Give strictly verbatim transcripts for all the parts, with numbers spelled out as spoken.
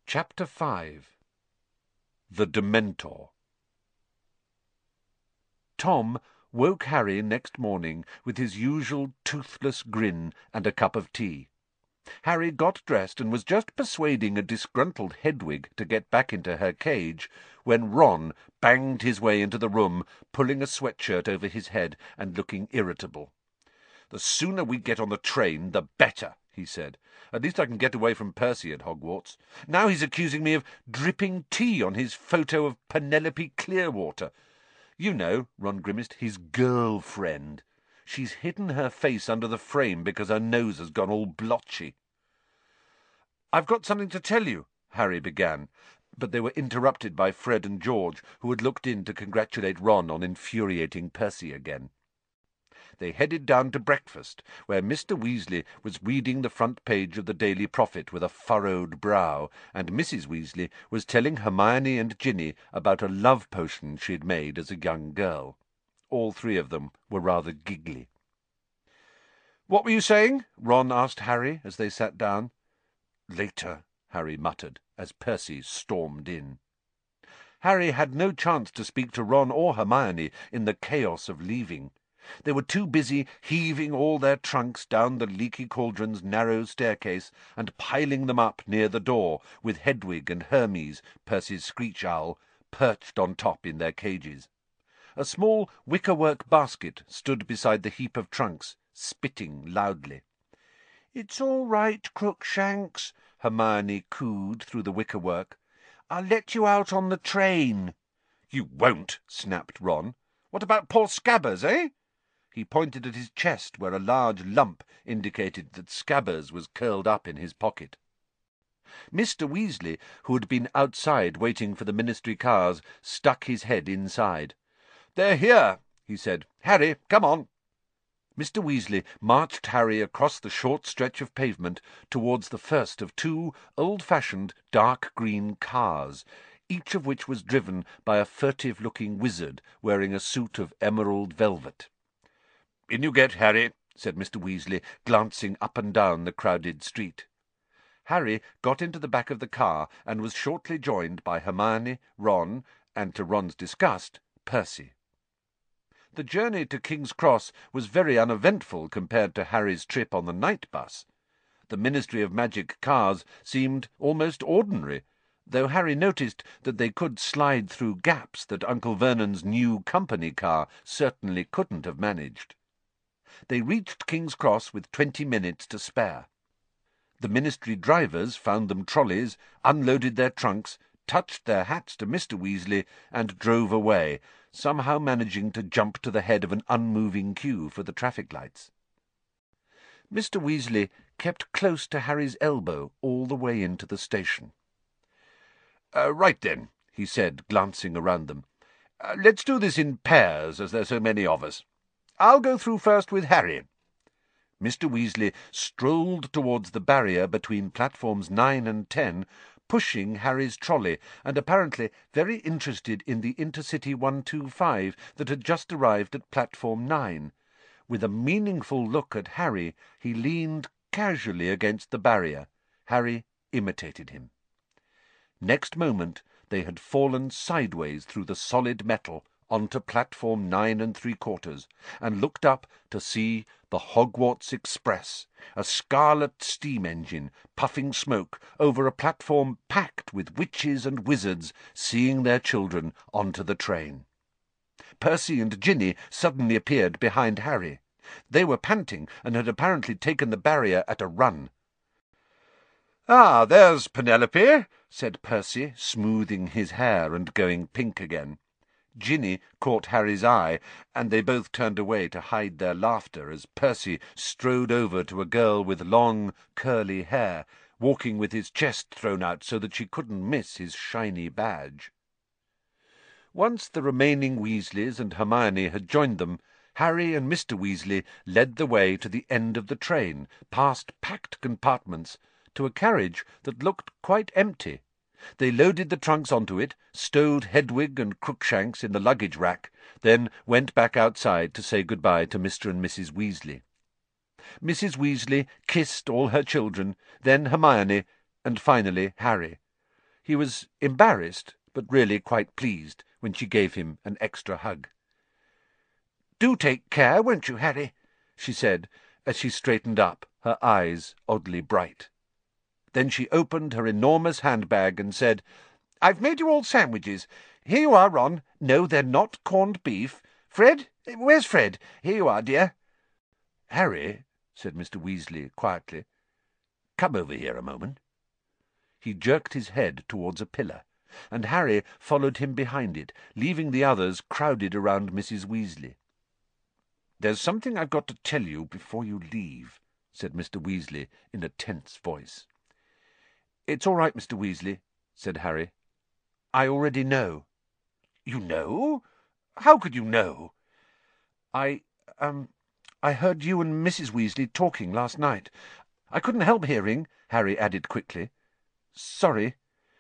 Chapter five. The Dementor. Tom woke Harry next morning with his usual toothless grin and a cup of tea. Harry got dressed and was just persuading a disgruntled Hedwig to get back into her cage when Ron banged his way into the room, pulling a sweatshirt over his head and looking irritable. "The sooner we get on the train, the better," he said. "At least I can get away from Percy at Hogwarts. Now he's accusing me of dripping tea on his photo of Penelope Clearwater. You know," Ron grimaced, "his girlfriend. She's hidden her face under the frame because her nose has gone all blotchy." "I've got something to tell you," Harry began, but they were interrupted by Fred and George, who had looked in to congratulate Ron on infuriating Percy again. They headed down to breakfast, where Mister Weasley was reading the front page of the Daily Prophet with a furrowed brow, and Missus Weasley was telling Hermione and Ginny about a love potion she had made as a young girl. All three of them were rather giggly. "What were you saying?" Ron asked Harry as they sat down. "Later," Harry muttered, as Percy stormed in. Harry had no chance to speak to Ron or Hermione in the chaos of leaving. They were too busy heaving all their trunks down the Leaky Cauldron's narrow staircase and piling them up near the door, with Hedwig and Hermes, Percy's screech owl, perched on top in their cages. A small wickerwork basket stood beside the heap of trunks, spitting loudly. "It's all right, Crookshanks," Hermione cooed through the wickerwork. "I'll let you out on the train." "You won't," snapped Ron. "What about poor Scabbers, eh?" He pointed at his chest, where a large lump indicated that Scabbers was curled up in his pocket. Mister Weasley, who had been outside waiting for the ministry cars, stuck his head inside. "They're here," he said. "Harry, come on." Mister Weasley marched Harry across the short stretch of pavement towards the first of two old-fashioned dark green cars, each of which was driven by a furtive-looking wizard wearing a suit of emerald velvet. "In you get, Harry," said Mister Weasley, glancing up and down the crowded street. Harry got into the back of the car and was shortly joined by Hermione, Ron, and, to Ron's disgust, Percy. The journey to King's Cross was very uneventful compared to Harry's trip on the night bus. The Ministry of Magic cars seemed almost ordinary, though Harry noticed that they could slide through gaps that Uncle Vernon's new company car certainly couldn't have managed. They reached King's Cross with twenty minutes to spare. The ministry drivers found them trolleys, unloaded their trunks, touched their hats to Mister Weasley, and drove away, somehow managing to jump to the head of an unmoving queue for the traffic lights. Mister Weasley kept close to Harry's elbow all the way into the station. Uh, "Right then," he said, glancing around them. Uh, "let's do this in pairs, as there's so many of us. I'll go through first with Harry." Mister Weasley strolled towards the barrier between platforms nine and ten, pushing Harry's trolley, and apparently very interested in the Intercity one two five that had just arrived at platform nine. With a meaningful look at Harry, he leaned casually against the barrier. Harry imitated him. Next moment they had fallen sideways through the solid metal onto platform nine and three quarters, and looked up to see the Hogwarts Express, a scarlet steam engine, puffing smoke over a platform packed with witches and wizards seeing their children onto the train. Percy and Ginny suddenly appeared behind Harry. They were panting, and had apparently taken the barrier at a run. "Ah, there's Penelope," said Percy, smoothing his hair and going pink again. Ginny caught Harry's eye, and they both turned away to hide their laughter as Percy strode over to a girl with long, curly hair, walking with his chest thrown out so that she couldn't miss his shiny badge. Once the remaining Weasleys and Hermione had joined them, Harry and Mister Weasley led the way to the end of the train, past packed compartments, to a carriage that looked quite empty. They loaded the trunks onto it, stowed Hedwig and Crookshanks in the luggage rack, then went back outside to say good-bye to Mister and Missus Weasley. Missus Weasley kissed all her children, then Hermione, and finally Harry. He was embarrassed, but really quite pleased when she gave him an extra hug. "Do take care, won't you, Harry?" she said, as she straightened up, her eyes oddly bright. Then she opened her enormous handbag and said, "I've made you all sandwiches. Here you are, Ron. No, they're not corned beef. Fred? Where's Fred? Here you are, dear." "Harry," said Mister Weasley quietly, "come over here a moment." He jerked his head towards a pillar, and Harry followed him behind it, leaving the others crowded around Missus Weasley. "There's something I've got to tell you before you leave," said Mister Weasley in a tense voice. "It's all right, Mister Weasley," said Harry. "I already know." "You know? How could you know?" I, um, I heard you and Missus Weasley talking last night. I couldn't help hearing," Harry added quickly. "Sorry."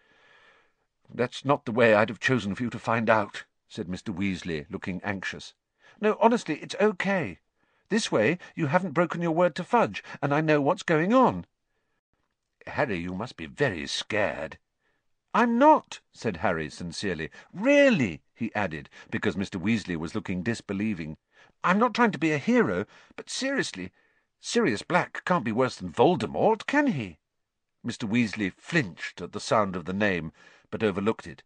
"That's not the way I'd have chosen for you to find out," said Mister Weasley, looking anxious. "No, honestly, it's okay. This way you haven't broken your word to Fudge, and I know what's going on." "Harry, you must be very scared." "I'm not," said Harry sincerely. "Really," he added, because Mister Weasley was looking disbelieving. "I'm not trying to be a hero, but seriously, Sirius Black can't be worse than Voldemort, can he?" Mister Weasley flinched at the sound of the name, but overlooked it.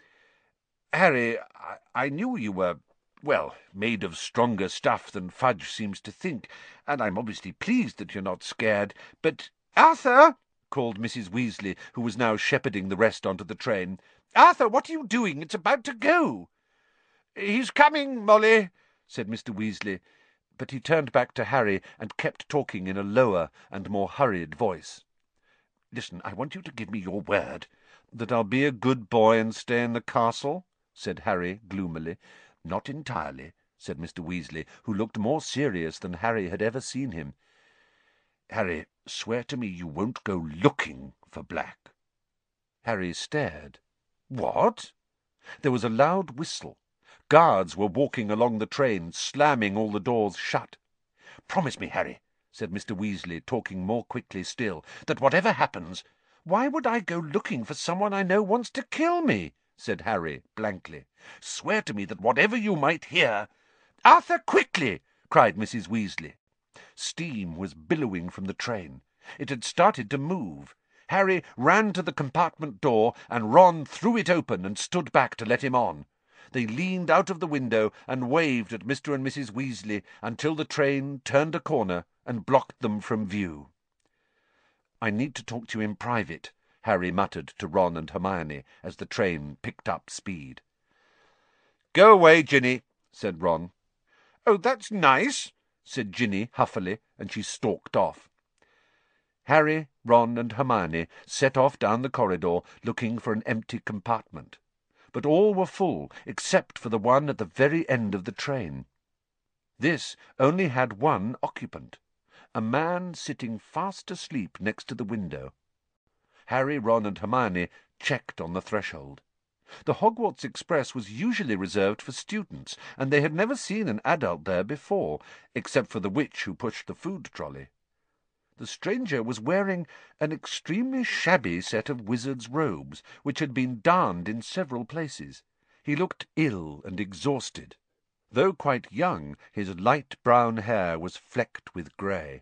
"Harry, I, I knew you were, well, made of stronger stuff than Fudge seems to think, and I'm obviously pleased that you're not scared, but—" "Arthur!" called Missus Weasley, who was now shepherding the rest onto the train. "Arthur, what are you doing? It's about to go." "He's coming, Molly," said Mister Weasley, but he turned back to Harry and kept talking in a lower and more hurried voice. "Listen, I want you to give me your word." "That I'll be a good boy and stay in the castle?" said Harry gloomily. "Not entirely," said Mister Weasley, who looked more serious than Harry had ever seen him. "Harry, swear to me you won't go looking for Black." Harry stared. "What?" There was a loud whistle. Guards were walking along the train, slamming all the doors shut. "Promise me, Harry," said Mister Weasley, talking more quickly still, "that whatever happens—" "Why would I go looking for someone I know wants to kill me?" said Harry blankly. "Swear to me that whatever you might hear—" "Arthur, quickly!" cried Missus Weasley. Steam was billowing from the train. It had started to move. Harry ran to the compartment door, and Ron threw it open and stood back to let him on. They leaned out of the window and waved at Mister and Missus Weasley until the train turned a corner and blocked them from view. "I need to talk to you in private," Harry muttered to Ron and Hermione as the train picked up speed. "Go away, Ginny," said Ron. "Oh, that's nice," said Ginny huffily, and she stalked off. Harry, Ron, and Hermione set off down the corridor looking for an empty compartment, but all were full except for the one at the very end of the train. This only had one occupant, a man sitting fast asleep next to the window. Harry, Ron, and Hermione checked on the threshold. The Hogwarts Express was usually reserved for students, and they had never seen an adult there before, except for the witch who pushed the food trolley. The stranger was wearing an extremely shabby set of wizard's robes, which had been darned in several places. He looked ill and exhausted. Though quite young, his light brown hair was flecked with grey.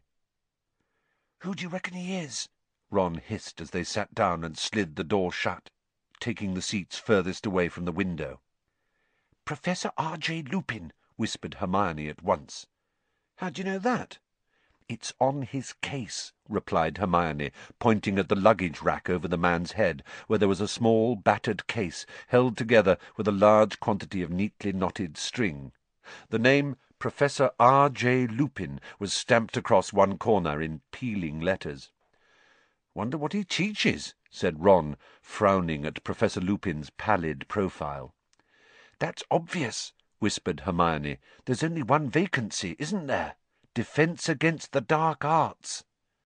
"Who do you reckon he is?" Ron hissed as they sat down and slid the door shut, taking the seats furthest away from the window. "Professor R J Lupin," whispered Hermione at once. "How do you know that?" "It's on his case," replied Hermione, pointing at the luggage rack over the man's head, where there was a small battered case held together with a large quantity of neatly knotted string. The name Professor R J Lupin was stamped across one corner in peeling letters. "Wonder what he teaches," said Ron, frowning at Professor Lupin's pallid profile. "That's obvious," whispered Hermione. "There's only one vacancy, isn't there? Defence against the dark arts."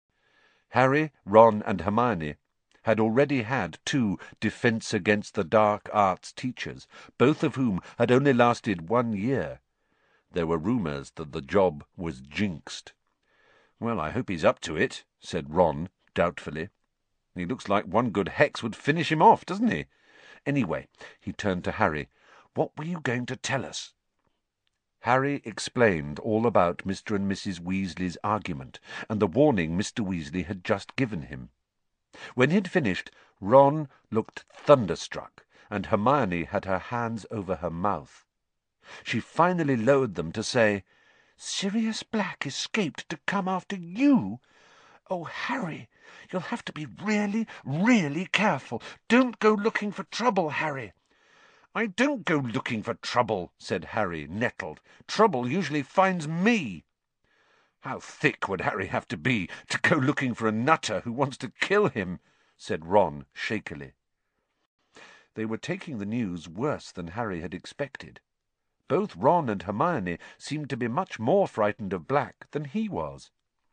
Harry, Ron, and Hermione had already had two Defence against the Dark Arts teachers, both of whom had only lasted one year. There were rumours that the job was jinxed. "Well, I hope he's up to it," said Ron doubtfully. He looks like one good hex would finish him off, doesn't he? Anyway, he turned to Harry. What were you going to tell us? Harry explained all about Mister and Missus Weasley's argument, and the warning Mister Weasley had just given him. When he'd finished, Ron looked thunderstruck, and Hermione had her hands over her mouth. She finally lowered them to say, "Sirius Black escaped to come after you? Oh, Harry, you'll have to be really, really careful. Don't go looking for trouble, Harry." "I don't go looking for trouble," said Harry, nettled. "Trouble usually finds me." "How thick would Harry have to be to go looking for a nutter who wants to kill him?" said Ron shakily. They were taking the news worse than Harry had expected. Both Ron and Hermione seemed to be much more frightened of Black than he was.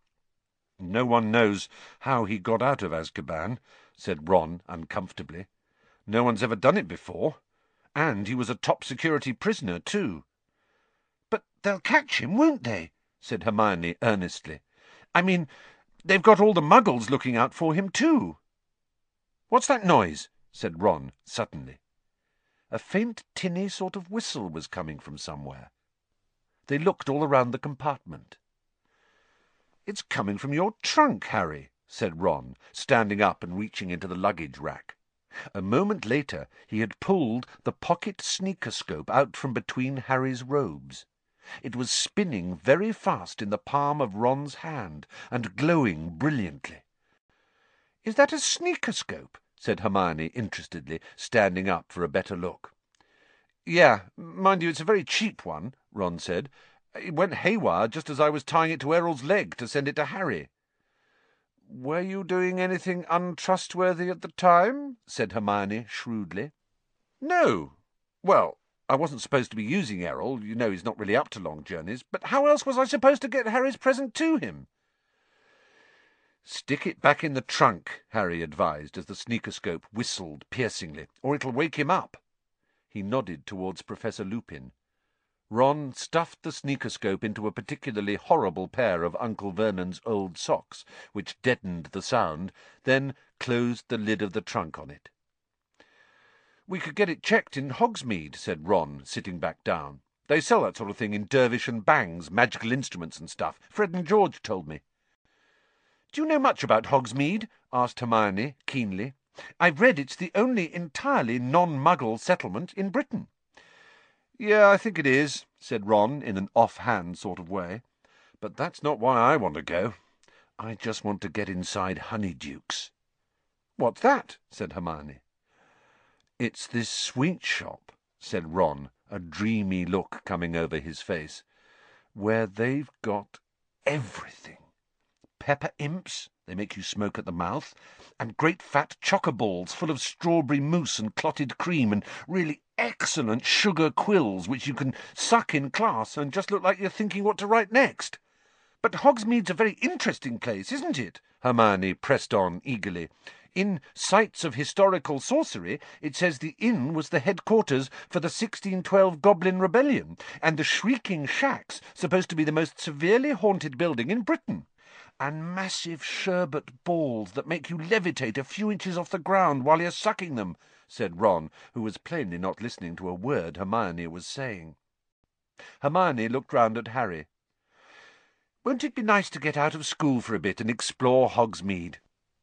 "No one knows how he got out of Azkaban," said Ron uncomfortably. "No one's ever done it before. And he was a top-security prisoner, too." "But they'll catch him, won't they?" said Hermione earnestly. "I mean, they've got all the Muggles looking out for him, too." "What's that noise?" said Ron suddenly. A faint tinny sort of whistle was coming from somewhere. They looked all around the compartment. "It's coming from your trunk, Harry," said Ron, standing up and reaching into the luggage rack. A moment later he had pulled the pocket sneakoscope out from between Harry's robes. It was spinning very fast in the palm of Ron's hand, and glowing brilliantly. "Is that a sneakoscope?" said Hermione interestedly, standing up for a better look. "Yeah, mind you, it's a very cheap one," Ron said. "It went haywire just as I was tying it to Errol's leg to send it to Harry." "Were you doing anything untrustworthy at the time?" said Hermione shrewdly. "No. Well, I wasn't supposed to be using Errol. You know he's not really up to long journeys. But how else was I supposed to get Harry's present to him?" "Stick it back in the trunk," Harry advised as the sneakoscope whistled piercingly, "or it'll wake him up." He nodded towards Professor Lupin. Ron stuffed the sneakoscope into a particularly horrible pair of Uncle Vernon's old socks, which deadened the sound, then closed the lid of the trunk on it. "We could get it checked in Hogsmeade," said Ron, sitting back down. "They sell that sort of thing in Dervish and Bangs, magical instruments and stuff. Fred and George told me." "Do you know much about Hogsmeade?" asked Hermione keenly. "I've read it's the only entirely non-Muggle settlement in Britain." "Yeah, I think it is," said Ron in an off-hand sort of way. "But that's not why I want to go. I just want to get inside Honeydukes." "What's that?" said Hermione. "It's this sweet shop," said Ron, a dreamy look coming over his face, "where they've got everything. Pepper imps, they make you smoke at the mouth, and great fat chocoballs full of strawberry mousse and clotted cream, and really excellent sugar quills which you can suck in class and just look like you're thinking what to write next. But Hogsmeade's a very interesting place, isn't it?" Hermione pressed on eagerly. "In Sites of Historical Sorcery it says the inn was the headquarters for the sixteen twelve Goblin Rebellion, and the Shrieking Shack's supposed to be the most severely haunted building in Britain. And massive sherbet balls that make you levitate a few inches off the ground while you're sucking them," said Ron, who was plainly not listening to a word Hermione was saying. Hermione looked round at Harry. "Won't it be nice to get out of school for a bit and explore Hogsmeade?"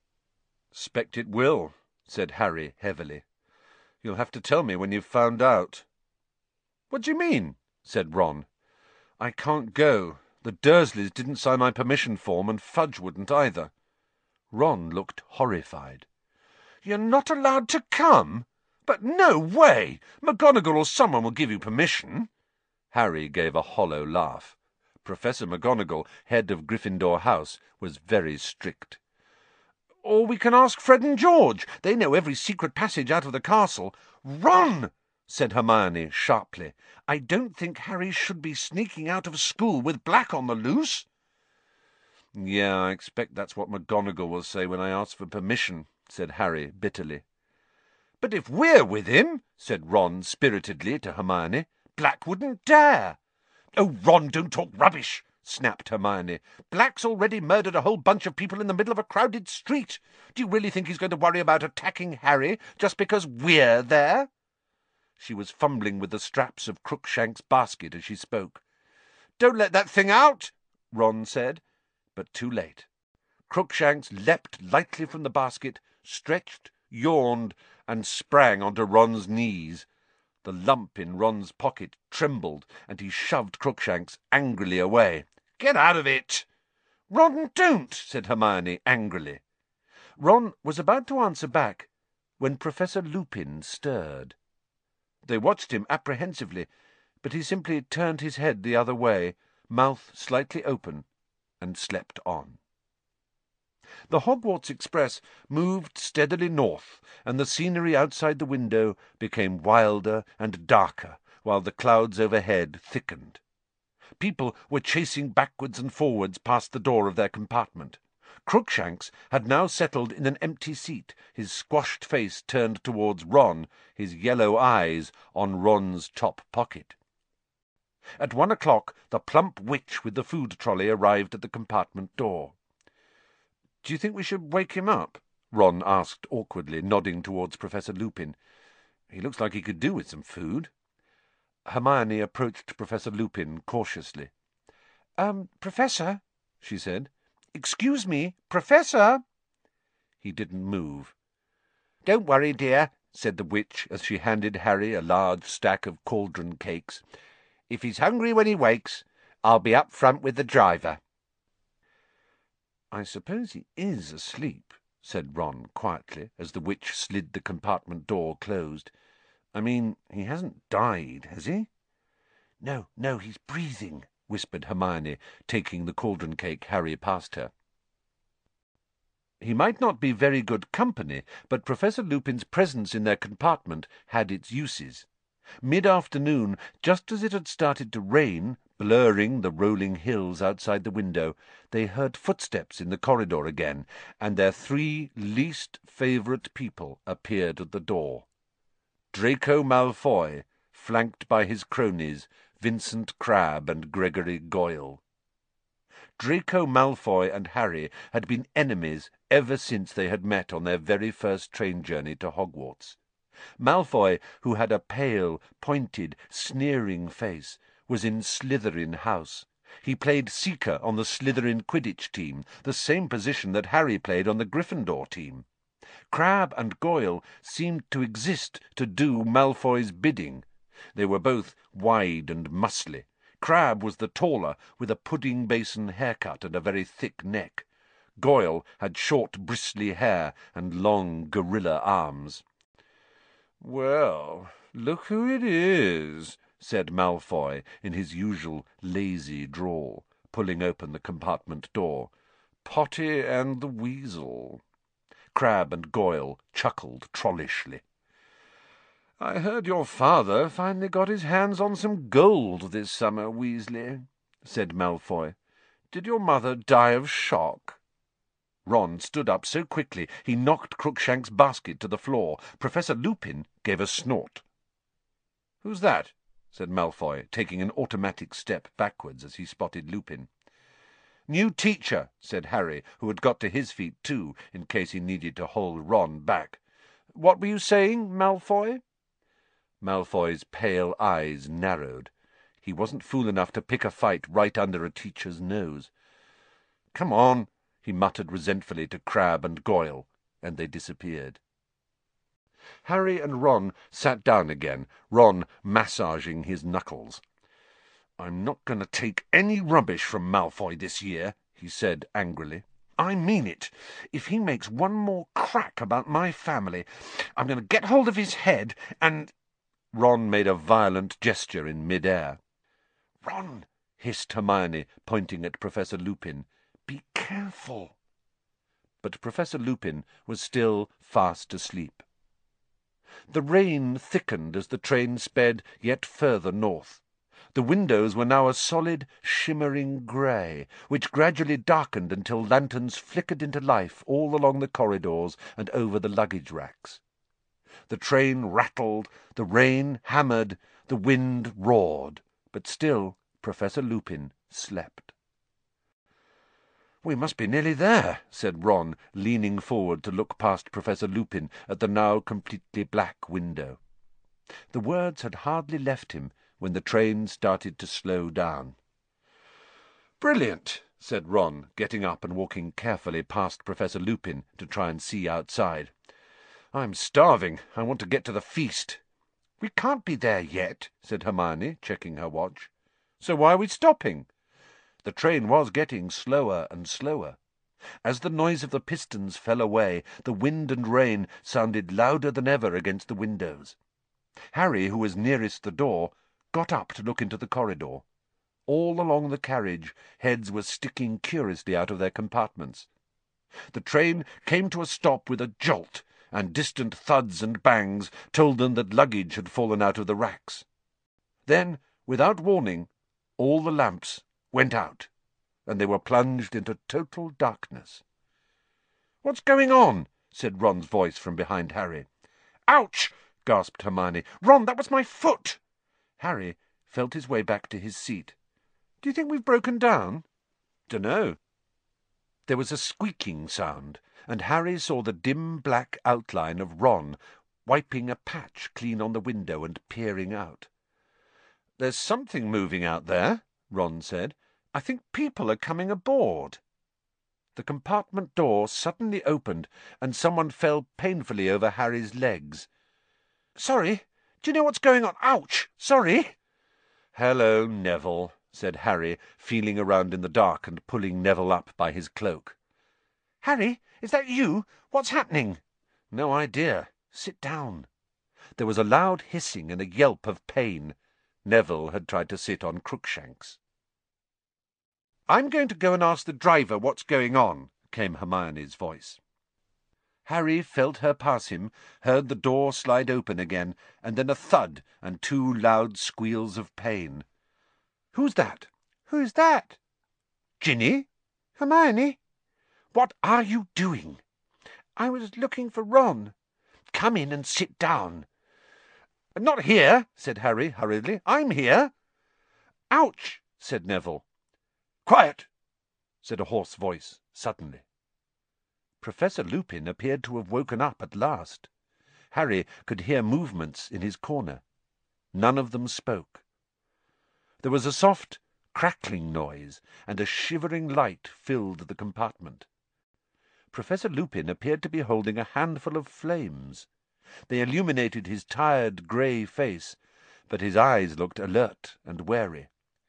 "'Spect it will," said Harry heavily. "You'll have to tell me when you've found out." "What do you mean?" said Ron. "I can't go. The Dursleys didn't sign my permission form, and Fudge wouldn't either." Ron looked horrified. "You're not allowed to come? But no way! McGonagall or someone will give you permission." Harry gave a hollow laugh. Professor McGonagall, head of Gryffindor House, was very strict. "Or we can ask Fred and George. They know every secret passage out of the castle." "Ron!" said Hermione sharply. "I don't think Harry should be sneaking out of school with Black on the loose." "Yeah, I expect that's what McGonagall will say when I ask for permission," said Harry bitterly. "But if we're with him," said Ron spiritedly to Hermione, "Black wouldn't dare." "Oh, Ron, don't talk rubbish," snapped Hermione. "Black's already murdered a whole bunch of people in the middle of a crowded street. Do you really think he's going to worry about attacking Harry just because we're there?" She was fumbling with the straps of Crookshank's basket as she spoke. "Don't let that thing out," Ron said, but too late. Crookshanks leapt lightly from the basket, stretched, yawned, and sprang onto Ron's knees. The lump in Ron's pocket trembled, and he shoved Crookshanks angrily away. "Get out of it!" "Ron, don't!" said Hermione angrily. Ron was about to answer back when Professor Lupin stirred. They watched him apprehensively, but he simply turned his head the other way, mouth slightly open, and slept on. The Hogwarts Express moved steadily north, and the scenery outside the window became wilder and darker, while the clouds overhead thickened. People were chasing backwards and forwards past the door of their compartment. Crookshanks had now settled in an empty seat, his squashed face turned towards Ron, his yellow eyes on Ron's top pocket. At one o'clock the plump witch with the food trolley arrived at the compartment door. "Do you think we should wake him up?" Ron asked awkwardly, nodding towards Professor Lupin. "He looks like he could do with some food." Hermione approached Professor Lupin cautiously. Um, Professor," she said. "Excuse me, Professor!" He didn't move. "Don't worry, dear," said the witch as she handed Harry a large stack of cauldron cakes. "If he's hungry when he wakes, I'll be up front with the driver." "I suppose he is asleep," said Ron quietly, as the witch slid the compartment door closed. "I mean, he hasn't died, has he?" "No, no, he's breathing," whispered Hermione, taking the cauldron cake Harry passed her. He might not be very good company, but Professor Lupin's presence in their compartment had its uses. Mid-afternoon, just as it had started to rain, blurring the rolling hills outside the window, they heard footsteps in the corridor again, and their three least favourite people appeared at the door. Draco Malfoy, flanked by his cronies, Vincent Crabbe and Gregory Goyle. Draco Malfoy and Harry had been enemies ever since they had met on their very first train journey to Hogwarts. Malfoy, who had a pale, pointed, sneering face, was in Slytherin House. He played Seeker on the Slytherin Quidditch team, the same position that Harry played on the Gryffindor team. Crabbe and Goyle seemed to exist to do Malfoy's bidding. They were both wide and muscly. Crabbe was the taller, with a pudding-basin haircut and a very thick neck. Goyle had short, bristly hair and long, gorilla arms. "Well, look who it is," said Malfoy in his usual lazy drawl, pulling open the compartment door. "Potty and the Weasel." Crabbe and Goyle chuckled trollishly. "I heard your father finally got his hands on some gold this summer, Weasley," said Malfoy. "Did your mother die of shock?" Ron stood up so quickly he knocked Crookshank's basket to the floor. Professor Lupin gave a snort. "Who's that?" said Malfoy, taking an automatic step backwards as he spotted Lupin. "New teacher," said Harry, who had got to his feet too, in case he needed to hold Ron back. "What were you saying, Malfoy?" Malfoy's pale eyes narrowed. He wasn't fool enough to pick a fight right under a teacher's nose. "Come on," he muttered resentfully to Crabbe and Goyle, and they disappeared. Harry and Ron sat down again, Ron massaging his knuckles. "I'm not going to take any rubbish from Malfoy this year," he said angrily. "I mean it. If he makes one more crack about my family, I'm going to get hold of his head and—" Ron made a violent gesture in mid-air. "Ron," hissed Hermione, pointing at Professor Lupin, "be careful." But Professor Lupin was still fast asleep. The rain thickened as the train sped yet further north. The windows were now a solid, shimmering grey, which gradually darkened until lanterns flickered into life all along the corridors and over the luggage racks. The train rattled, the rain hammered, the wind roared, but still Professor Lupin slept. "We must be nearly there," said Ron, leaning forward to look past Professor Lupin at the now completely black window. The words had hardly left him when the train started to slow down. "Brilliant," said Ron, getting up and walking carefully past Professor Lupin to try and see outside. "I'm starving. I want to get to the feast." "We can't be there yet," said Hermione, checking her watch. "So why are we stopping?" The train was getting slower and slower. As the noise of the pistons fell away, the wind and rain sounded louder than ever against the windows. Harry, who was nearest the door, got up to look into the corridor. All along the carriage, heads were sticking curiously out of their compartments. The train came to a stop with a jolt, and distant thuds and bangs told them that luggage had fallen out of the racks. Then, without warning, all the lamps went out, and they were plunged into total darkness. "What's going on?" said Ron's voice from behind Harry. "Ouch!" gasped Hermione. "Ron, that was my foot!" Harry felt his way back to his seat. "Do you think we've broken down?" "Dunno." There was a squeaking sound, and Harry saw the dim black outline of Ron wiping a patch clean on the window and peering out. "There's something moving out there," Ron said. "I think people are coming aboard." The compartment door suddenly opened, and someone fell painfully over Harry's legs. "Sorry, do you know what's going on? Ouch! Sorry!" "Hello, Neville," said Harry, feeling around in the dark and pulling Neville up by his cloak. "Harry, is that you? What's happening?" "No idea. Sit down." There was a loud hissing and a yelp of pain. Neville had tried to sit on Crookshanks. "I'm going to go and ask the driver what's going on," came Hermione's voice. Harry felt her pass him, heard the door slide open again, and then a thud and two loud squeals of pain. "Who's that?" "Who's that?" "Ginny?" "Hermione?" "What are you doing?" "I was looking for Ron." "Come in and sit down." "Not here," said Harry hurriedly. "I'm here." "Ouch!" said Neville. "Quiet!" said a hoarse voice suddenly. Professor Lupin appeared to have woken up at last. Harry could hear movements in his corner. None of them spoke. There was a soft crackling noise, and a shivering light filled the compartment. Professor Lupin appeared to be holding a handful of flames. They illuminated his tired grey face, but his eyes looked alert and wary.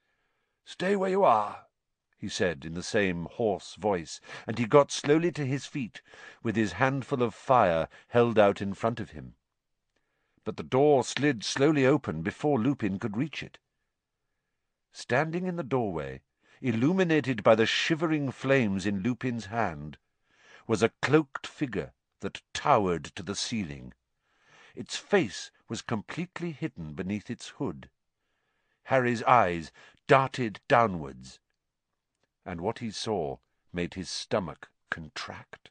"Stay where you are," he said in the same hoarse voice, and he got slowly to his feet, with his handful of fire held out in front of him. But the door slid slowly open before Lupin could reach it. Standing in the doorway, illuminated by the shivering flames in Lupin's hand, was a cloaked figure that towered to the ceiling. Its face was completely hidden beneath its hood. Harry's eyes darted downwards, and what he saw made his stomach contract.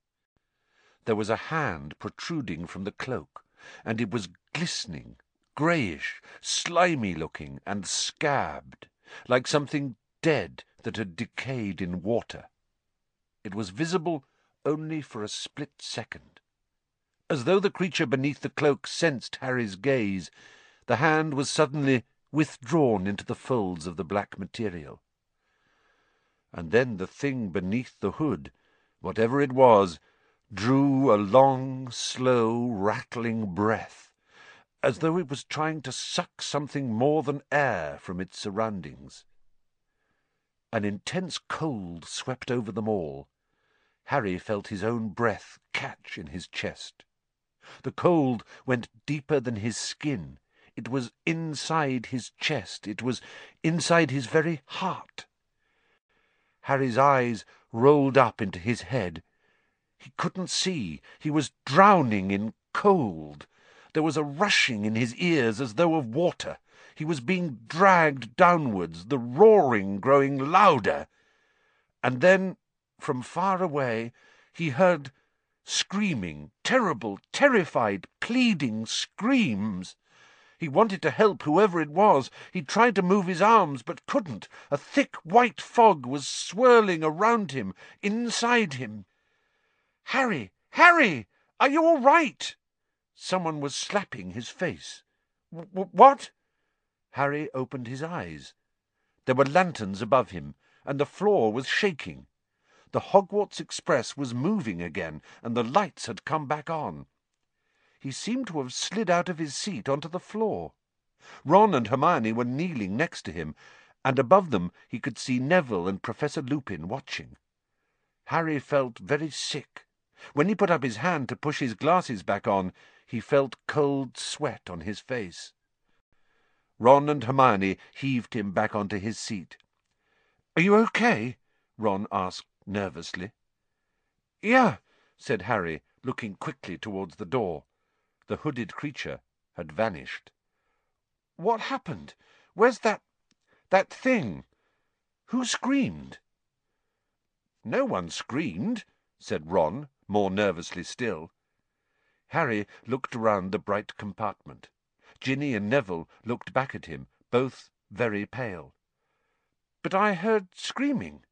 There was a hand protruding from the cloak, and it was glistening, greyish, slimy-looking, and scabbed, like something dead that had decayed in water. It was visible only for a split second. As though the creature beneath the cloak sensed Harry's gaze, the hand was suddenly withdrawn into the folds of the black material. And then the thing beneath the hood, whatever it was, drew a long, slow, rattling breath, as though it was trying to suck something more than air from its surroundings. An intense cold swept over them all. Harry felt his own breath catch in his chest. The cold went deeper than his skin. It was inside his chest. It was inside his very heart. Harry's eyes rolled up into his head. He couldn't see. He was drowning in cold. There was a rushing in his ears as though of water. He was being dragged downwards, the roaring growing louder. And then, from far away, he heard screaming, terrible, terrified, pleading screams. He wanted to help whoever it was. He tried to move his arms, but couldn't. A thick white fog was swirling around him, inside him. "Harry! Harry! Are you all right?" Someone was slapping his face. W what? Harry opened his eyes. There were lanterns above him, and the floor was shaking. The Hogwarts Express was moving again, and the lights had come back on. He seemed to have slid out of his seat onto the floor. Ron and Hermione were kneeling next to him, and above them he could see Neville and Professor Lupin watching. Harry felt very sick. When he put up his hand to push his glasses back on, he felt cold sweat on his face. Ron and Hermione heaved him back onto his seat. "Are you okay?" Ron asked nervously. "Yeah," said Harry, looking quickly towards the door. The hooded creature had vanished. "What happened? Where's that... that thing? Who screamed?" "No one screamed," said Ron, more nervously still. Harry looked around the bright compartment. Ginny and Neville looked back at him, both very pale. "But I heard screaming."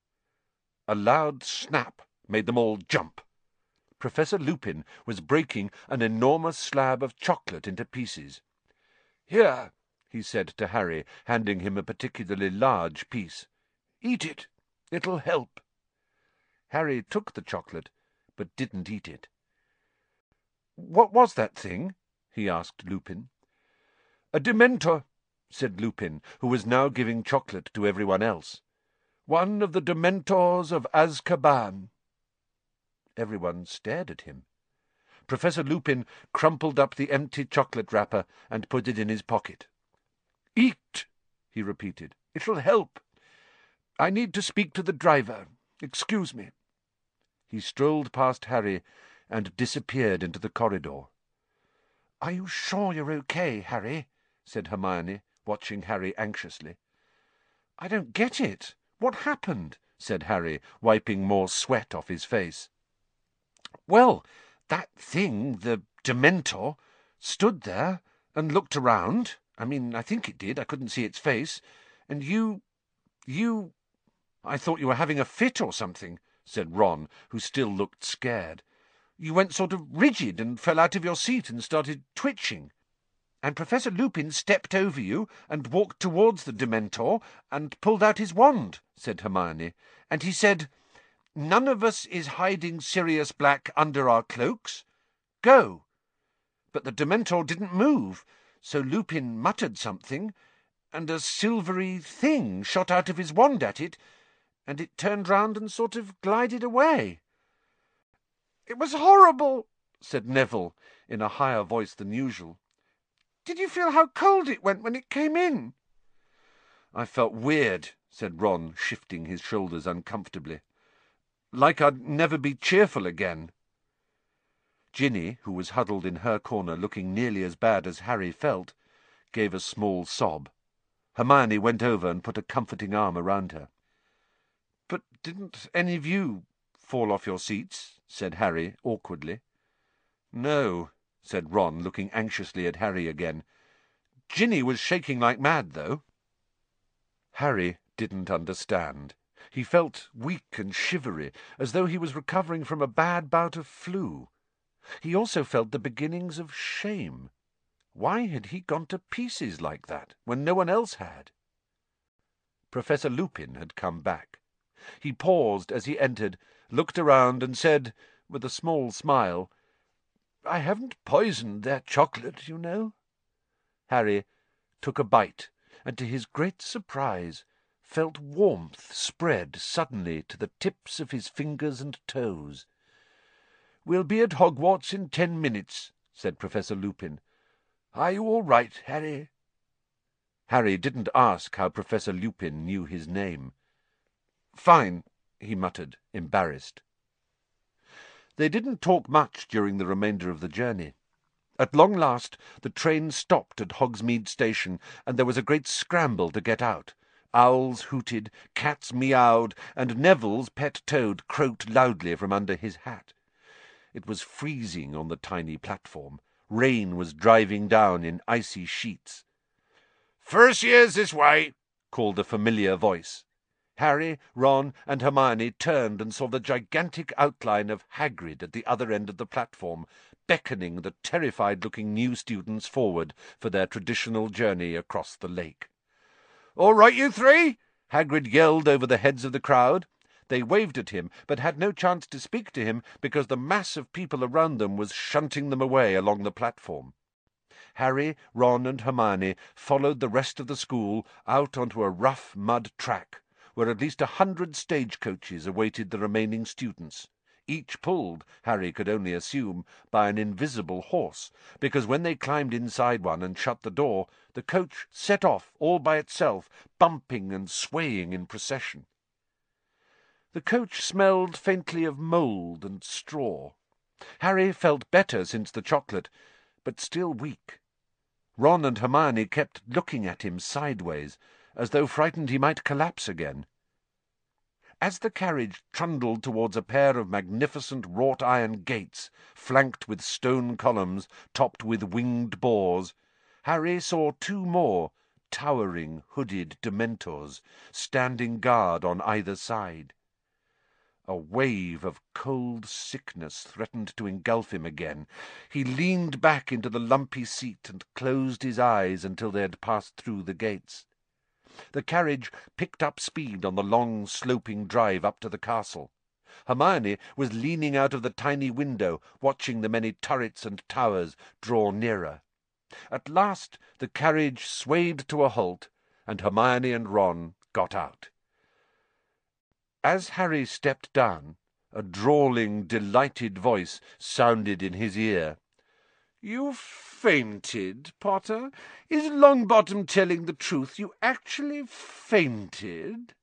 A loud snap made them all jump. Professor Lupin was breaking an enormous slab of chocolate into pieces. "Here," he said to Harry, handing him a particularly large piece. "Eat it. It'll help." Harry took the chocolate, but didn't eat it. "What was that thing?" he asked Lupin. "A Dementor," said Lupin, who was now giving chocolate to everyone else. "One of the Dementors of Azkaban." Everyone stared at him. Professor Lupin crumpled up the empty chocolate wrapper and put it in his pocket. "Eat," he repeated. "It'll help. I need to speak to the driver. Excuse me." He strolled past Harry and disappeared into the corridor. "Are you sure you're okay, Harry?" said Hermione, watching Harry anxiously. "I don't get it. What happened?" said Harry, wiping more sweat off his face. "Well, that thing, the Dementor, stood there and looked around. I mean, I think it did. I couldn't see its face. And you... you... I thought you were having a fit or something," said Ron, who still looked scared. "You went sort of rigid and fell out of your seat and started twitching. And Professor Lupin stepped over you and walked towards the Dementor and pulled out his wand," said Hermione. "And he said, 'None of us is hiding Sirius Black under our cloaks. Go.' But the Dementor didn't move, so Lupin muttered something, and a silvery thing shot out of his wand at it, and it turned round and sort of glided away." "It was horrible," said Neville, in a higher voice than usual. "Did you feel how cold it went when it came in?" "I felt weird," said Ron, shifting his shoulders uncomfortably. "Like I'd never be cheerful again." Ginny, who was huddled in her corner looking nearly as bad as Harry felt, gave a small sob. Hermione went over and put a comforting arm around her. "But didn't any of you fall off your seats?" said Harry awkwardly. "No," said Ron, looking anxiously at Harry again. "Ginny was shaking like mad, though." Harry didn't understand. He felt weak and shivery, as though he was recovering from a bad bout of flu. He also felt the beginnings of shame. Why had he gone to pieces like that, when no one else had? Professor Lupin had come back. He paused as he entered, looked around, and said, with a small smile, "I haven't poisoned their chocolate, you know." Harry took a bite, and to his great surprise felt warmth spread suddenly to the tips of his fingers and toes. "We'll be at Hogwarts in ten minutes," said Professor Lupin. "Are you all right, Harry?" Harry didn't ask how Professor Lupin knew his name. "Fine," he muttered, embarrassed. They didn't talk much during the remainder of the journey. At long last the train stopped at Hogsmeade Station, and there was a great scramble to get out. Owls hooted, cats meowed, and Neville's pet toad croaked loudly from under his hat. It was freezing on the tiny platform. Rain was driving down in icy sheets. "First years this way," called a familiar voice. Harry, Ron, and Hermione turned and saw the gigantic outline of Hagrid at the other end of the platform, beckoning the terrified-looking new students forward for their traditional journey across the lake. "All right, you three?" Hagrid yelled over the heads of the crowd. They waved at him, but had no chance to speak to him because the mass of people around them was shunting them away along the platform. Harry, Ron, and Hermione followed the rest of the school out onto a rough mud track, where at least a hundred stagecoaches awaited the remaining students, each pulled, Harry could only assume, by an invisible horse, because when they climbed inside one and shut the door, the coach set off all by itself, bumping and swaying in procession. The coach smelled faintly of mould and straw. Harry felt better since the chocolate, but still weak. Ron and Hermione kept looking at him sideways, as though frightened he might collapse again. As the carriage trundled towards a pair of magnificent wrought-iron gates, flanked with stone columns, topped with winged boars, Harry saw two more towering, hooded Dementors standing guard on either side. A wave of cold sickness threatened to engulf him again. He leaned back into the lumpy seat and closed his eyes until they had passed through the gates. The carriage picked up speed on the long, sloping drive up to the castle. Hermione was leaning out of the tiny window, watching the many turrets and towers draw nearer. At last the carriage swayed to a halt, and Hermione and Ron got out. As Harry stepped down, a drawling, delighted voice sounded in his ear. "You fainted, Potter? Is Longbottom telling the truth? You actually fainted?"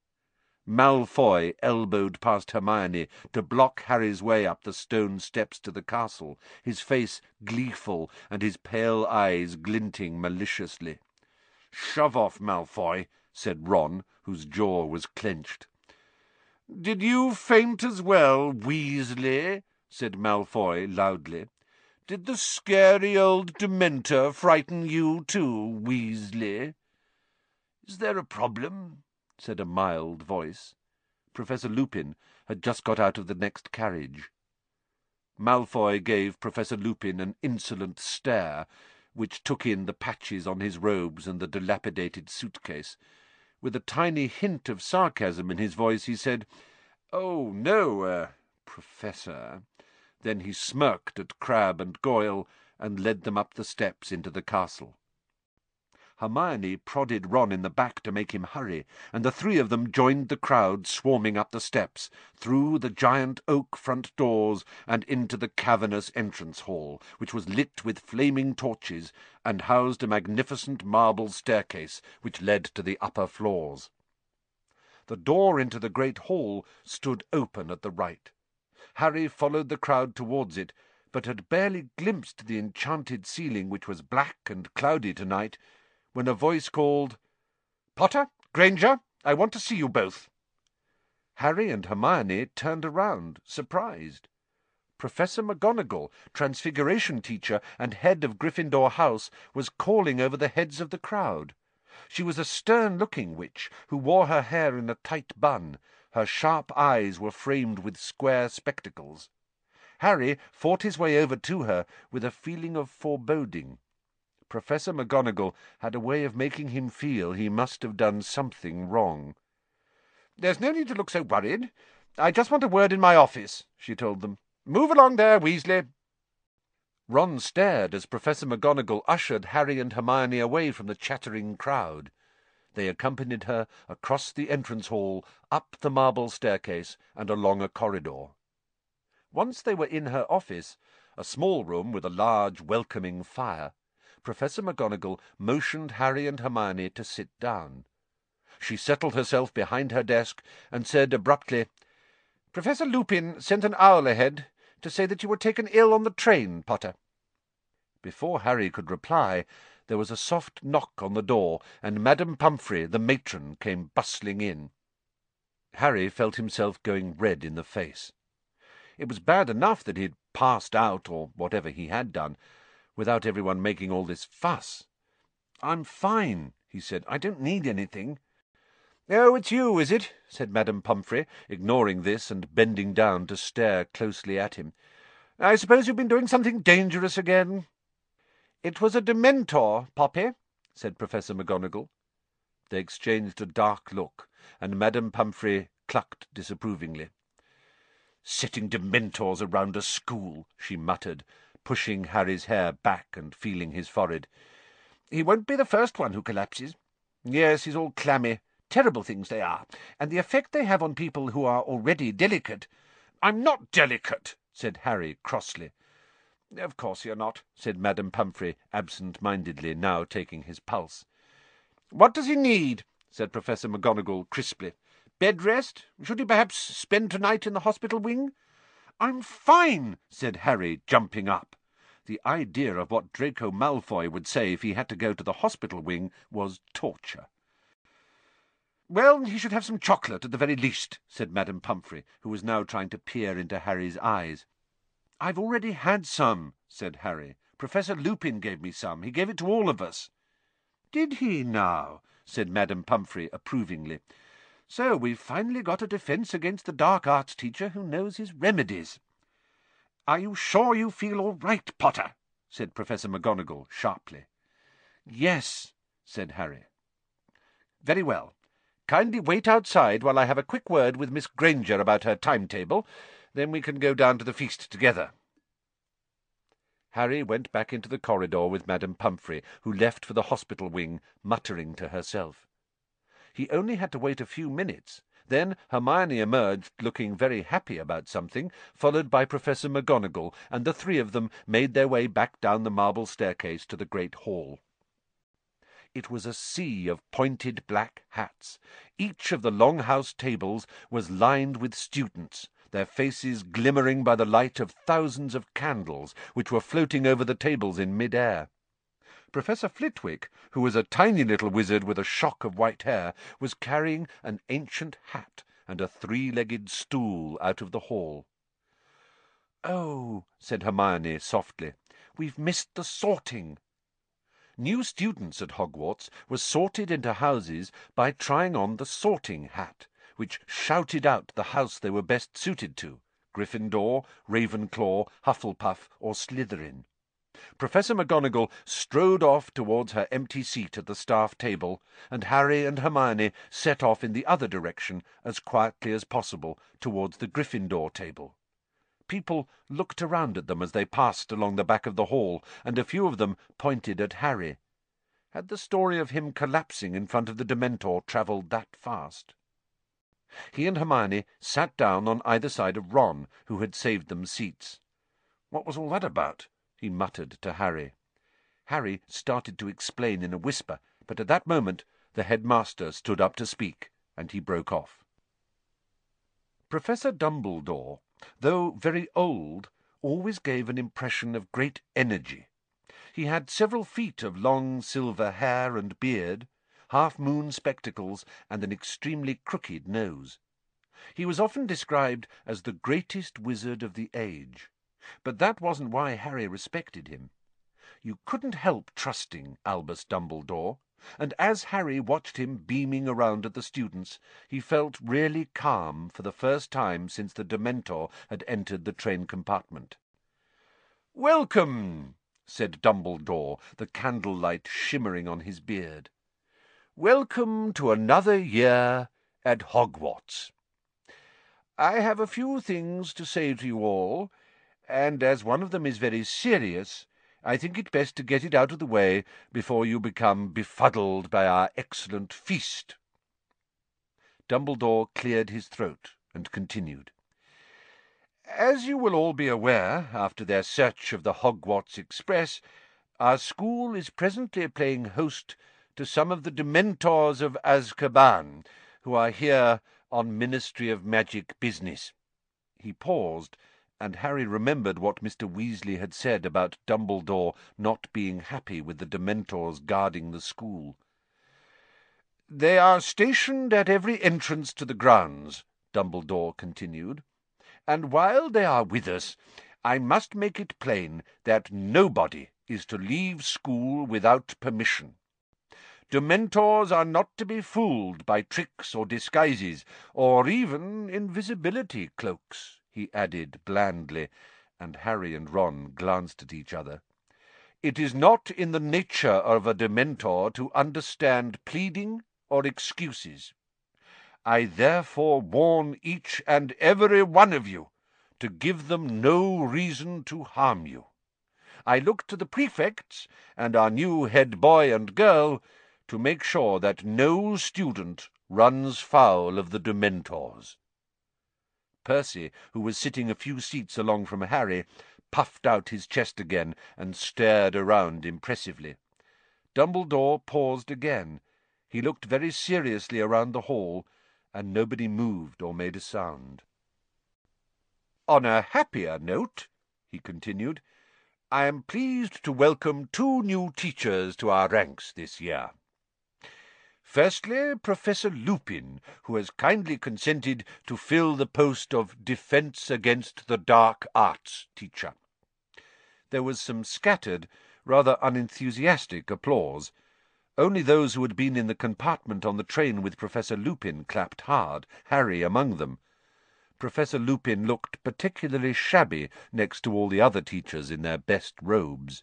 Malfoy elbowed past Hermione to block Harry's way up the stone steps to the castle, his face gleeful and his pale eyes glinting maliciously. "Shove off, Malfoy," said Ron, whose jaw was clenched. "Did you faint as well, Weasley?" said Malfoy loudly. "Did the scary old Dementor frighten you too, Weasley?" "Is there a problem?" said a mild voice. Professor Lupin had just got out of the next carriage. Malfoy gave Professor Lupin an insolent stare, which took in the patches on his robes and the dilapidated suitcase. With a tiny hint of sarcasm in his voice, he said, "Oh, no, uh, Professor." Then he smirked at Crabbe and Goyle and led them up the steps into the castle. Hermione prodded Ron in the back to make him hurry, and the three of them joined the crowd swarming up the steps, through the giant oak front doors and into the cavernous entrance hall, which was lit with flaming torches and housed a magnificent marble staircase which led to the upper floors. The door into the great hall stood open at the right. Harry followed the crowd towards it, but had barely glimpsed the enchanted ceiling, which was black and cloudy tonight, when a voice called, "Potter, Granger, I want to see you both." Harry and Hermione turned around, surprised. Professor McGonagall, Transfiguration teacher and head of Gryffindor House, was calling over the heads of the crowd. She was a stern-looking witch who wore her hair in a tight bun. Her sharp eyes were framed with square spectacles. Harry fought his way over to her with a feeling of foreboding. Professor McGonagall had a way of making him feel he must have done something wrong. "There's no need to look so worried. I just want a word in my office," she told them. "Move along there, Weasley." Ron stared as Professor McGonagall ushered Harry and Hermione away from the chattering crowd. They accompanied her across the entrance hall, up the marble staircase, and along a corridor. Once they were in her office, a small room with a large, welcoming fire, Professor McGonagall motioned Harry and Hermione to sit down. She settled herself behind her desk and said abruptly, "Professor Lupin sent an owl ahead to say that you were taken ill on the train, Potter." Before Harry could reply, there was a soft knock on the door, and Madame Pumphrey, the matron, came bustling in. Harry felt himself going red in the face. It was bad enough that he had passed out, or whatever he had done, without everyone making all this fuss. "I'm fine," he said. "I don't need anything." "Oh, it's you, is it?" said Madame Pumphrey, ignoring this and bending down to stare closely at him. "I suppose you've been doing something dangerous again." "It was a Dementor, Poppy," said Professor McGonagall. They exchanged a dark look, and Madame Pumphrey clucked disapprovingly. "Setting Dementors around a school," she muttered, pushing Harry's hair back and feeling his forehead. "He won't be the first one who collapses. Yes, he's all clammy. Terrible things they are, and the effect they have on people who are already delicate." "I'm not delicate," said Harry crossly. "Of course you're not," said Madame Pumphrey absent-mindedly, now taking his pulse. "What does he need?" said Professor McGonagall crisply. "Bed rest? Should he perhaps spend tonight in the hospital wing?" "I'm fine," said Harry, jumping up. The idea of what Draco Malfoy would say if he had to go to the hospital wing was torture. "Well, he should have some chocolate at the very least," said Madame Pumphrey, who was now trying to peer into Harry's eyes. "I've already had some," said Harry. "Professor Lupin gave me some. He gave it to all of us." "Did he now?" said Madame Pumphrey approvingly. "So we've finally got a defence against the dark arts teacher who knows his remedies." "Are you sure you feel all right, Potter?" said Professor McGonagall sharply. "Yes," said Harry. "Very well. Kindly wait outside while I have a quick word with Miss Granger about her timetable. Then we can go down to the feast together." Harry went back into the corridor with Madame Pumphrey, who left for the hospital wing, muttering to herself. He only had to wait a few minutes. Then Hermione emerged, looking very happy about something, followed by Professor McGonagall, and the three of them made their way back down the marble staircase to the great hall. It was a sea of pointed black hats. Each of the long-house tables was lined with students, their faces glimmering by the light of thousands of candles which were floating over the tables in mid-air. Professor Flitwick, who was a tiny little wizard with a shock of white hair, was carrying an ancient hat and a three-legged stool out of the hall. "Oh," said Hermione softly, "we've missed the sorting." New students at Hogwarts were sorted into houses by trying on the sorting hat, which shouted out the house they were best suited to, Gryffindor, Ravenclaw, Hufflepuff, or Slytherin. Professor McGonagall strode off towards her empty seat at the staff table, and Harry and Hermione set off in the other direction as quietly as possible towards the Gryffindor table. People looked around at them as they passed along the back of the hall, and a few of them pointed at Harry. Had the story of him collapsing in front of the Dementor travelled that fast? He and Hermione sat down on either side of Ron, who had saved them seats. "What was all that about?" he muttered to Harry. Harry started to explain in a whisper, but at that moment the headmaster stood up to speak, and he broke off. Professor Dumbledore, though very old, always gave an impression of great energy. He had several feet of long silver hair and beard, half-moon spectacles, and an extremely crooked nose. He was often described as the greatest wizard of the age, but that wasn't why Harry respected him. You couldn't help trusting Albus Dumbledore, and as Harry watched him beaming around at the students, he felt really calm for the first time since the Dementor had entered the train compartment. "Welcome," said Dumbledore, the candlelight shimmering on his beard. "Welcome to another year at Hogwarts. I have a few things to say to you all, and as one of them is very serious, I think it best to get it out of the way before you become befuddled by our excellent feast." Dumbledore cleared his throat and continued. "As you will all be aware, after their search of the Hogwarts Express, our school is presently playing host to some of the Dementors of Azkaban, who are here on Ministry of Magic business." He paused, and Harry remembered what Mister Weasley had said about Dumbledore not being happy with the Dementors guarding the school. "They are stationed at every entrance to the grounds," Dumbledore continued, "and while they are with us, I must make it plain that nobody is to leave school without permission. Dementors are not to be fooled by tricks or disguises, or even invisibility cloaks," he added blandly, and Harry and Ron glanced at each other. "It is not in the nature of a Dementor to understand pleading or excuses. I therefore warn each and every one of you to give them no reason to harm you. I look to the prefects and our new head boy and girl to make sure that no student runs foul of the Dementors." Percy, who was sitting a few seats along from Harry, puffed out his chest again and stared around impressively. Dumbledore paused again. He looked very seriously around the hall, and nobody moved or made a sound. "On a happier note," he continued, "I am pleased to welcome two new teachers to our ranks this year. Firstly, Professor Lupin, who has kindly consented to fill the post of Defence Against the Dark Arts teacher." There was some scattered, rather unenthusiastic applause. Only those who had been in the compartment on the train with Professor Lupin clapped hard, Harry among them. Professor Lupin looked particularly shabby next to all the other teachers in their best robes.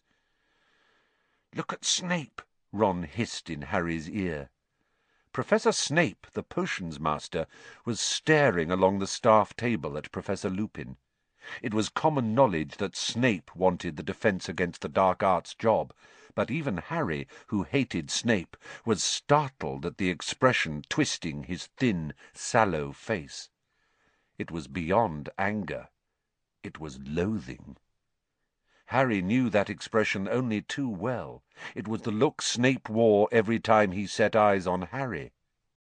"Look at Snape," Ron hissed in Harry's ear. Professor Snape, the potions master, was staring along the staff table at Professor Lupin. It was common knowledge that Snape wanted the Defence Against the Dark Arts job, but even Harry, who hated Snape, was startled at the expression twisting his thin, sallow face. It was beyond anger. It was loathing. Harry knew that expression only too well. It was the look Snape wore every time he set eyes on Harry.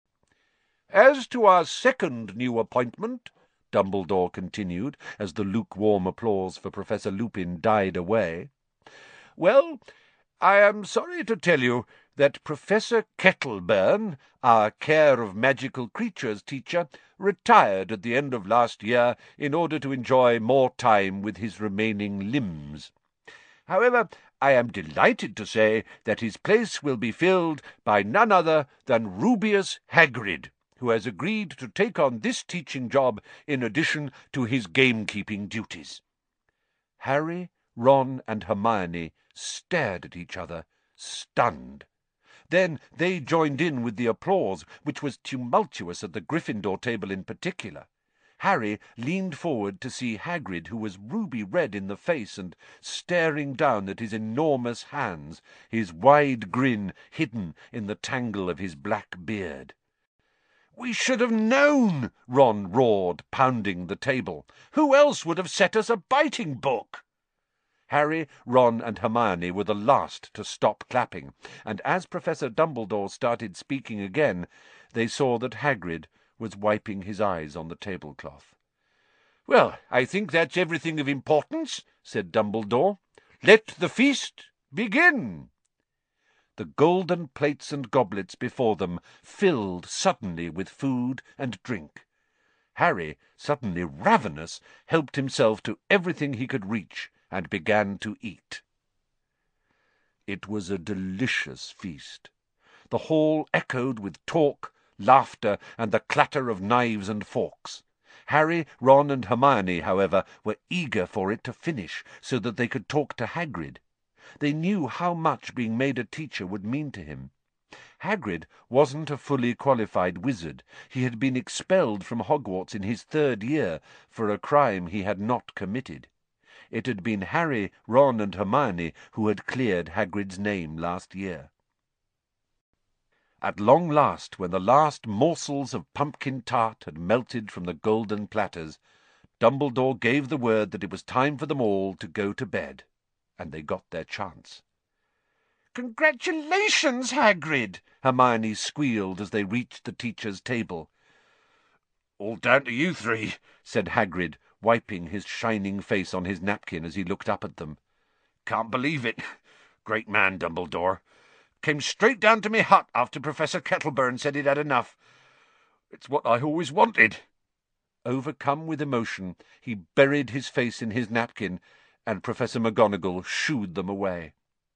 "As to our second new appointment," Dumbledore continued, as the lukewarm applause for Professor Lupin died away, "well, I am sorry to tell you that Professor Kettleburn, our Care of Magical Creatures teacher, retired at the end of last year in order to enjoy more time with his remaining limbs. However, I am delighted to say that his place will be filled by none other than Rubeus Hagrid, who has agreed to take on this teaching job in addition to his gamekeeping duties." Harry, Ron, and Hermione stared at each other, stunned. Then they joined in with the applause, which was tumultuous at the Gryffindor table in particular. Harry leaned forward to see Hagrid, who was ruby-red in the face and staring down at his enormous hands, his wide grin hidden in the tangle of his black beard. "We should have known," Ron roared, pounding the table. "Who else would have set us a biting book?" Harry, Ron, and Hermione were the last to stop clapping, and as Professor Dumbledore started speaking again, they saw that Hagrid was wiping his eyes on the tablecloth. "Well, I think that's everything of importance," said Dumbledore. "Let the feast begin." The golden plates and goblets before them filled suddenly with food and drink. Harry, suddenly ravenous, helped himself to everything he could reach and began to eat. It was a delicious feast. The hall echoed with talk, laughter, and the clatter of knives and forks. Harry, Ron, and Hermione, however, were eager for it to finish so that they could talk to Hagrid. They knew how much being made a teacher would mean to him. Hagrid wasn't a fully qualified wizard. He had been expelled from Hogwarts in his third year for a crime he had not committed. It had been Harry, Ron, and Hermione who had cleared Hagrid's name last year. At long last, when the last morsels of pumpkin tart had melted from the golden platters, Dumbledore gave the word that it was time for them all to go to bed, and they got their chance. "Congratulations, Hagrid!" Hermione squealed as they reached the teacher's table. "All down to you three," said Hagrid, wiping his shining face on his napkin as he looked up at them. "Can't believe it. Great man, Dumbledore. Came straight down to me hut after Professor Kettleburn said he'd had enough. It's what I always wanted." Overcome with emotion, he buried his face in his napkin, and Professor McGonagall shooed them away.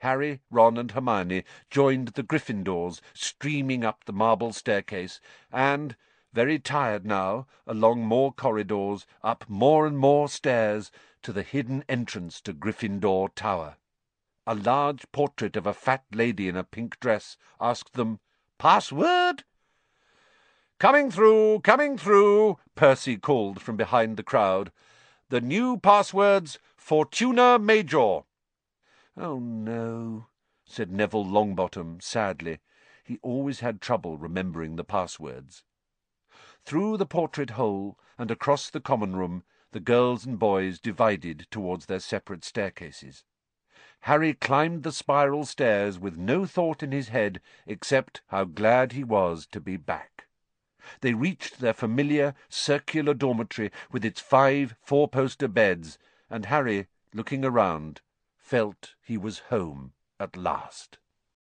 Harry, Ron, and Hermione joined the Gryffindors, streaming up the marble staircase, and, very tired now, along more corridors, up more and more stairs, to the hidden entrance to Gryffindor Tower. A large portrait of a fat lady in a pink dress asked them, "Password?" "Coming through, coming through," Percy called from behind the crowd. "The new password's Fortuna Major." "Oh, no," said Neville Longbottom sadly. He always had trouble remembering the passwords. Through the portrait hole and across the common room the girls and boys divided towards their separate staircases. Harry climbed the spiral stairs with no thought in his head except how glad he was to be back. They reached their familiar circular dormitory with its five four-poster beds, and Harry, looking around, felt he was home at last.